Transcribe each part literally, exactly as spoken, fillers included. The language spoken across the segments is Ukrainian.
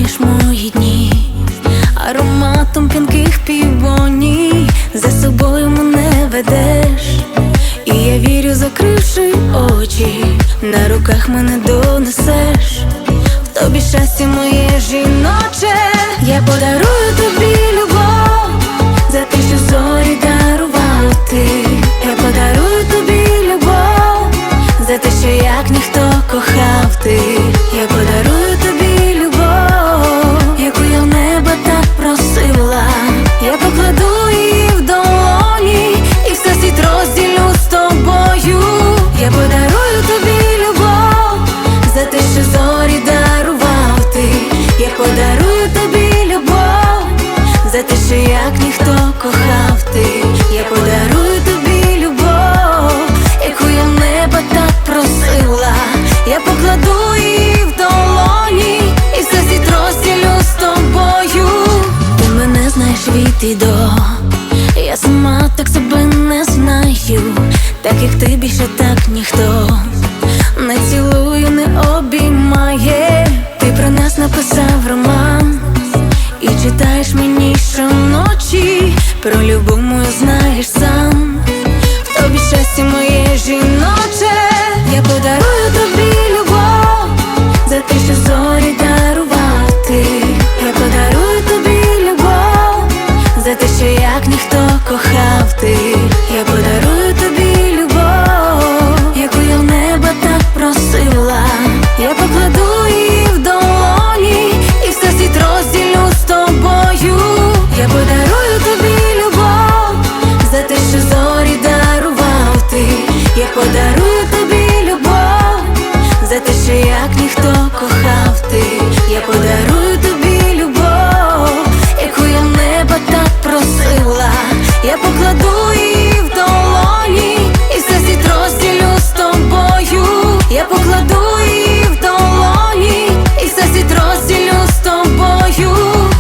наповниш мої дні ароматом п'янких півоній, за собою мене ведеш, і я вірю, закривши очі, на руках мене донесеш. В тобі щастя моє жіноче, я подарую тобі любов, за те, що зорі дарував ти. Я подарую тобі любов, за те, що як ніхто кохав ти. Я подарую тобі любов, яку я в небо так просила. Я покладу її в долоні, і все світ розділю з тобою. Я подарую тобі любов, за те, що зорі дарував ти. Я подарую тобі любов, за те, що як ніхто кохав ти. Я подарую тобі любов, яку я в небо так просила. Я покладу її в долоні, і все світ розділю з тобою. Ти мене знаєш від і до, я сама так себе не знаю. Так як ти більше так ніхто не цілує, не обіймає. Ти про нас написав роман і читаєш мені щоночі. Про любов мою знаєш сам, в тобі щастя моє жіноче. Я подарую тобі любов, за те, що зорі дарував ти. Я подарую тобі любов, за те, що як ніхто кохав ти. Я подарую тобі любов, яку я в небо так просила. Я покладу її в долоні, і все світ розділю з тобою. Я подарую тобі любов, за те, що зорі дарував ти. Я подарую тобі любов, за те, що як ніхто кохав ти. Я подарую тобі любов, яку я в небо так просила. Я покладу її в долоні, і все світ розділю з тобою. Я покладу її в долоні, і все світ розділю з тобою.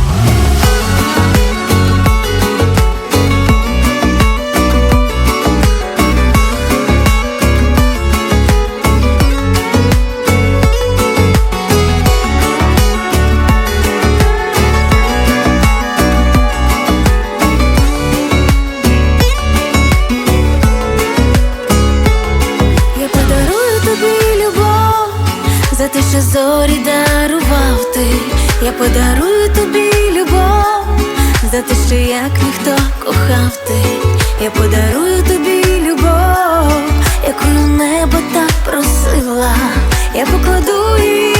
За те, що зорі дарував ти. Я подарую тобі любов, за те, що як ніхто кохав ти. Я подарую тобі любов, яку небо так просила. Я покладу її